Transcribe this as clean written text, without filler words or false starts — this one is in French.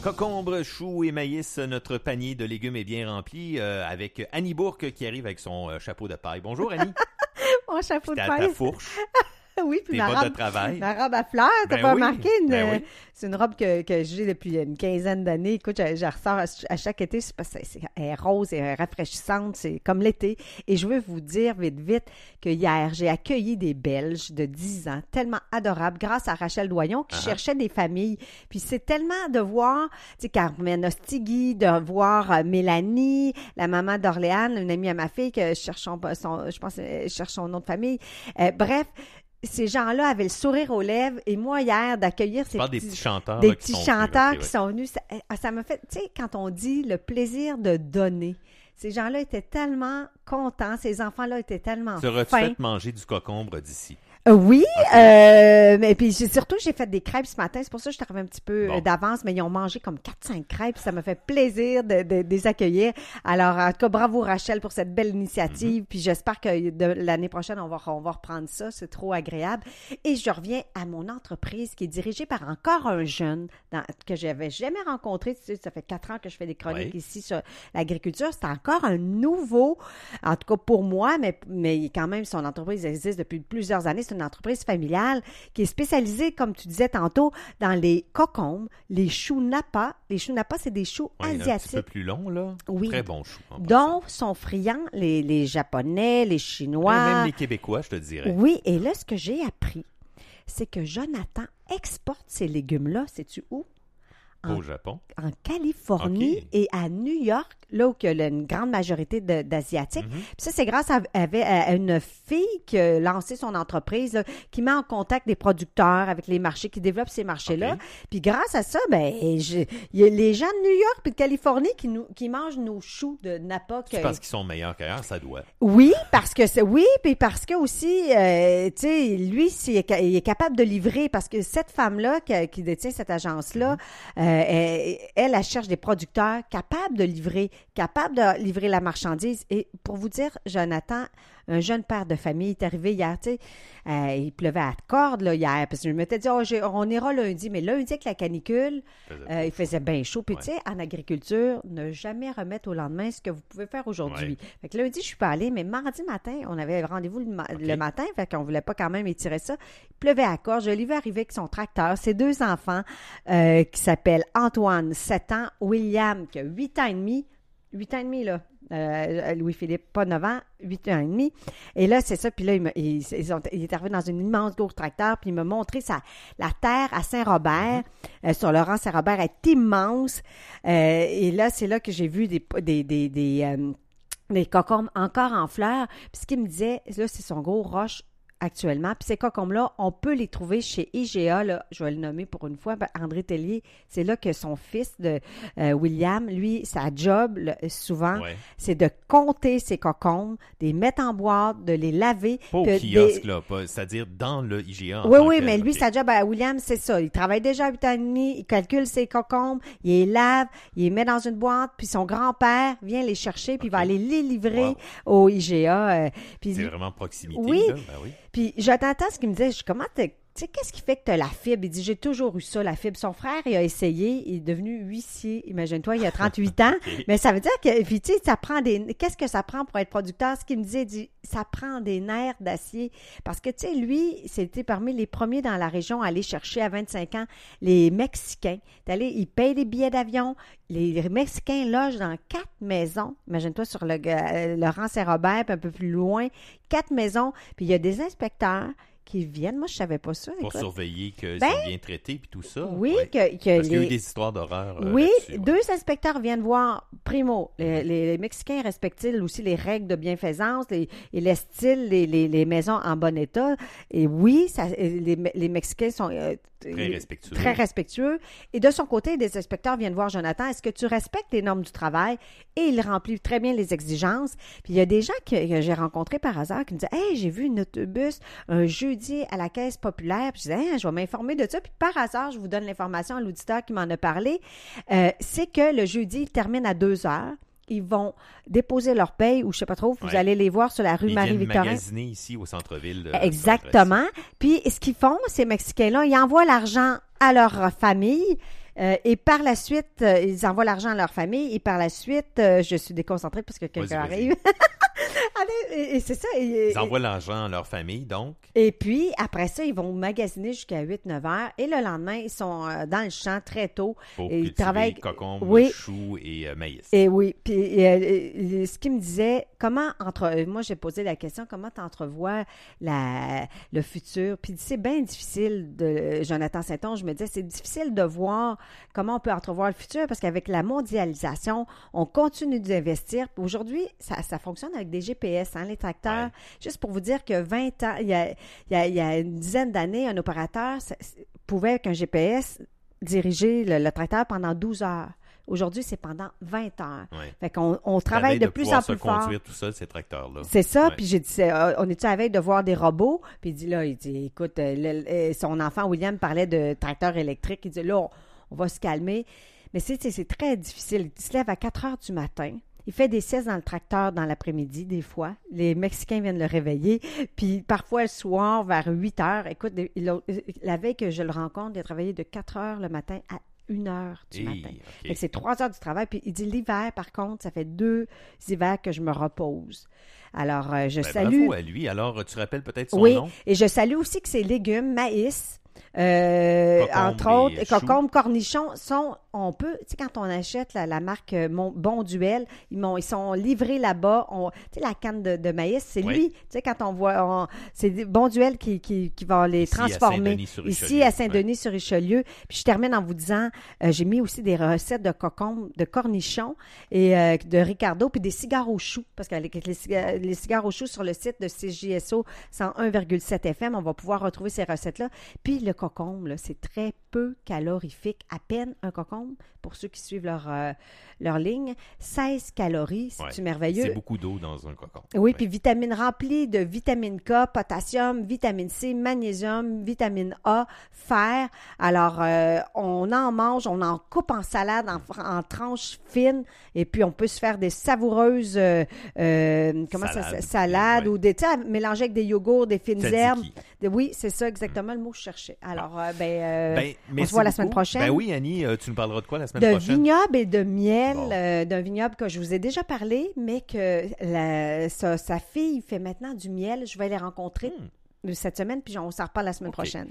Concombre, choux et maïs, notre panier de légumes est bien rempli avec Annie Bourque qui arrive avec son chapeau de paille. Bonjour Annie. Mon chapeau de Ta paille. fourche. Oui, puis Tes ma bottes robe, de travail. ma robe à fleurs, t'as Ben pas oui, remarqué? ben oui. C'est une robe que j'ai depuis une quinzaine d'années. Écoute, je la ressors à chaque été. C'est parce que elle est rose et rafraîchissante. C'est comme l'été. Et je veux vous dire vite que hier, j'ai accueilli des Belges de 10 ans, tellement adorables, grâce à Rachel Doyon, qui cherchait des familles. Puis c'est tellement de voir, tu sais, Carmen Ostigui, de voir Mélanie, la maman d'Orléane, une amie à ma fille, que cherche son nom de famille. Bref, ces gens-là avaient le sourire aux lèvres et moi, hier, d'accueillir ces petits chanteurs, des là, petits qui sont chanteurs venus, qui sont venus, ça m'a fait, tu sais, quand on dit le plaisir de donner, ces gens-là étaient tellement contents, ces enfants-là étaient tellement Seras-tu fins. fait manger du concombre d'ici? Oui, Okay. mais puis surtout, j'ai fait des crêpes ce matin. C'est pour ça que je suis arrivée un petit peu Bon. d'avance, mais ils ont mangé comme 4-5 crêpes. Ça m'a fait plaisir de les accueillir. Alors, en tout cas, bravo Rachel pour cette belle initiative. Puis j'espère que l'année prochaine, on va reprendre ça. C'est trop agréable. Et je reviens à mon entreprise qui est dirigée par encore un jeune que je n'avais jamais rencontré. Tu sais, ça fait 4 ans que je fais des chroniques ici sur l'agriculture. C'est encore un nouveau, en tout cas pour moi, mais quand même, son entreprise existe depuis plusieurs années. C'est une entreprise familiale qui est spécialisée, comme tu disais tantôt, dans les cocombes, les choux napa. Les choux napa, c'est des choux asiatiques. Un petit peu plus long, là. Oui. Très bon chou. Dont sont friands les Japonais, les Chinois. Même les Québécois, je te dirais. Oui, et là, ce que j'ai appris, c'est que Jonathan exporte ces légumes-là, sais-tu où? Au Japon. En Californie et à New York, là où il y a une grande majorité d'Asiatiques. Puis ça, c'est grâce à une fille qui a lancé son entreprise, là, qui met en contact des producteurs avec les marchés, qui développe ces marchés-là. Puis grâce à ça, il y a les gens de New York et de Californie qui mangent nos choux de Napa. C'est parce qu'ils sont meilleurs qu'ailleurs, ça doit. Oui, puis parce que aussi, tu sais, lui, il est capable de livrer, parce que cette femme-là qui détient cette agence-là, elle cherche des producteurs capables de livrer la marchandise. Et pour vous dire, Jonathan, un jeune père de famille, est arrivé hier, tu sais, il pleuvait à cordes là, hier, parce que je m'étais dit, on ira lundi, mais lundi avec la canicule, il faisait bien chaud. Puis tu sais, en agriculture, ne jamais remettre au lendemain ce que vous pouvez faire aujourd'hui. Fait que lundi, je suis pas allée, mais mardi matin, on avait rendez-vous le matin, fait qu'on voulait pas quand même étirer ça. Il pleuvait à cordes, je l'ai vu arriver avec son tracteur, ses 2 enfants, qui s'appellent Antoine, 7 ans, William, qui a 8 ans et demi, 8 ans et demi, là. Louis-Philippe, pas 9 ans, 8 ans et demi. Et là, c'est ça. Puis là, il est arrivé dans une immense gros tracteur, puis il m'a montré la terre à Saint-Robert, sur le rang Saint-Robert, est immense. Et là, c'est là que j'ai vu des cocombes encore en fleurs. Puis ce qu'il me disait, là, c'est son gros roche actuellement. Puis ces cocombes-là, on peut les trouver chez IGA, là, je vais le nommer pour une fois, André Tellier. C'est là que son fils de William, lui, sa job, souvent, c'est de compter ses cocombes, de les mettre en boîte, de les laver. Pas au kiosque, là, c'est-à-dire dans le IGA. Oui, mais lui, sa job à William, c'est ça. Il travaille déjà à 8 ans et demi, il calcule ses cocombes, il les lave, il les met dans une boîte, puis son grand-père vient les chercher, puis il va aller les livrer au IGA. C'est vraiment proximité, oui. Là. Ben oui. Puis j'entends ce qu'il me disait, comment tu sais, qu'est-ce qui fait que tu as la fibre? Il dit, j'ai toujours eu ça, la fibre. Son frère, il a essayé, il est devenu huissier, imagine-toi, il a 38 ans. Mais ça veut dire que, puis tu sais, qu'est-ce que ça prend pour être producteur? Ce qu'il me disait, il dit, ça prend des nerfs d'acier. Parce que, tu sais, lui, c'était parmi les premiers dans la région à aller chercher à 25 ans les Mexicains. Ils payent des billets d'avion. Les Mexicains logent dans 4 maisons. Imagine-toi sur le rang Saint-Robert, puis un peu plus loin. 4 maisons. Puis il y a des inspecteurs qui viennent. Moi, je savais pas ça. Pour surveiller qu'ils sont bien traités puis tout ça. Oui, parce qu'il y a eu des histoires d'horreur. Oui, 2 inspecteurs viennent voir, primo, les Mexicains respectent-ils aussi les règles de bienfaisance et laissent-ils les maisons en bon état? Et oui, les Mexicains sont très respectueux. Et de son côté, des inspecteurs viennent voir Jonathan. Est-ce que tu respectes les normes du travail? Et il remplit très bien les exigences. Puis il y a des gens que j'ai rencontrés par hasard qui me disaient, hey, j'ai vu un autobus un jeudi à la Caisse populaire. Puis je disais, je vais m'informer de ça. Puis par hasard, je vous donne l'information à l'auditeur qui m'en a parlé. C'est que le jeudi, il termine à 2h. Ils vont déposer leur paye ou je sais pas trop, vous allez les voir sur la rue Marie-Victorin. Ils viennent magasiner ici au centre-ville. Exactement. Puis ce qu'ils font, ces Mexicains-là, ils envoient l'argent à leur famille. Et par la suite, ils envoient l'argent à leur famille. Et par la suite, je suis déconcentrée parce que quelqu'un arrive. Allez, et c'est ça. Ils envoient l'argent à leur famille, donc. Et puis, après ça, ils vont magasiner jusqu'à 8-9 heures. Et le lendemain, ils sont dans le champ très tôt. Pour et ils cultiver travaillent... cocombes, choux et maïs. Et oui. Puis, ce qui me disait, moi, j'ai posé la question, comment tu entrevois le futur? Puis, c'est bien difficile, Jonathan Saint-Onge, je me disais, c'est difficile de voir comment on peut entrevoir le futur parce qu'avec la mondialisation, on continue d'investir. Aujourd'hui, ça fonctionne avec des GPS, les tracteurs. Ouais. Juste pour vous dire que 20 ans, il y a une dizaine d'années, un opérateur pouvait, avec un GPS, diriger le tracteur pendant 12 heures. Aujourd'hui, c'est pendant 20 heures. Ouais. Fait qu'on travaille de plus en plus fort. Conduire tout seul, ces tracteurs-là. C'est ça. Ouais. Puis j'ai dit, on est-tu à la veille de voir des robots? Puis il dit, écoute, son enfant William parlait de tracteurs électriques. Il dit, là, on va se calmer. Mais c'est très difficile. Il se lève à 4 heures du matin. Il fait des siestes dans le tracteur dans l'après-midi, des fois. Les Mexicains viennent le réveiller. Puis parfois, le soir, vers 8 heures. Écoute, la veille que je le rencontre, il a travaillé de 4 heures le matin à 1 heure du matin. Okay. Fait que c'est 3 heures du travail. Puis il dit, l'hiver, par contre, ça fait 2 hivers que je me repose. Alors, je salue... Bravo à lui. Alors, tu rappelles peut-être son nom? Oui, et je salue aussi que ses légumes, maïs... entre autres, cocombes, cornichons on peut, tu sais, quand on achète la marque Bon Duel, ils sont livrés là-bas. Tu sais, la canne de maïs, c'est lui. Tu sais, quand on voit, c'est Bon Duel qui va les transformer. Ici, à Saint-Denis-sur-Richelieu. Puis je termine en vous disant, j'ai mis aussi des recettes de cocombes, de cornichons et de Ricardo, puis des cigares aux choux. Parce qu'avec les cigares aux choux sur le site de CJSO 101,7 FM, on va pouvoir retrouver ces recettes-là. Puis le cocombe, là, c'est très peu calorifique. À peine un cocombe, pour ceux qui suivent leur ligne, 16 calories, c'est merveilleux. C'est beaucoup d'eau dans un cocombe. Oui, puis vitamines remplies de vitamine K, potassium, vitamine C, magnésium, vitamine A, fer. Alors, on en mange, on en coupe en salade, en tranches fines, et puis on peut se faire des savoureuses salades ou des, mélanger avec des yogourts, des fines herbes. Oui, c'est ça exactement le mot que je cherchais. Alors, on se voit la semaine prochaine. Ben oui, Annie, tu nous parleras de quoi la semaine prochaine? De vignoble et de miel, d'un vignoble que je vous ai déjà parlé, mais que sa fille fait maintenant du miel. Je vais les rencontrer cette semaine, puis on s'en reparle la semaine prochaine.